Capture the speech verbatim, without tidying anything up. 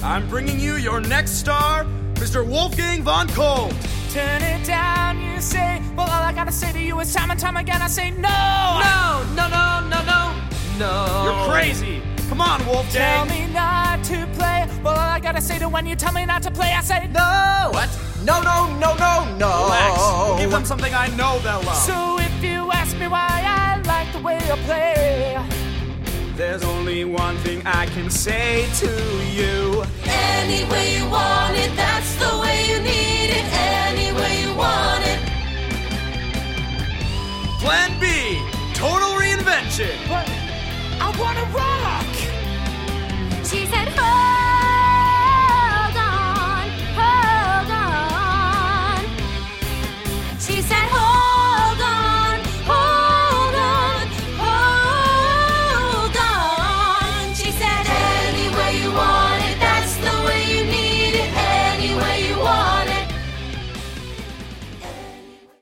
I'm bringing you your next star, Mister Wolfgang von Colt. Turn it down, you say. Well, all I gotta say to you is time and time again, I say no. No, no, no, no, no, no. You're crazy. Come on, Wolfgang. Tell me not to play. Well, all I gotta say to when you tell me not to play, I say no. What? No, no, no, no, no. Relax. Give them something I know they'll love. So if you ask me why I like the way you play, there's only one thing I can say to you. Any way you want it, that's the way you need it. Any way you want it. Plan B, total reinvention. but I wanna rock. She said, hold on, hold on. She said, hold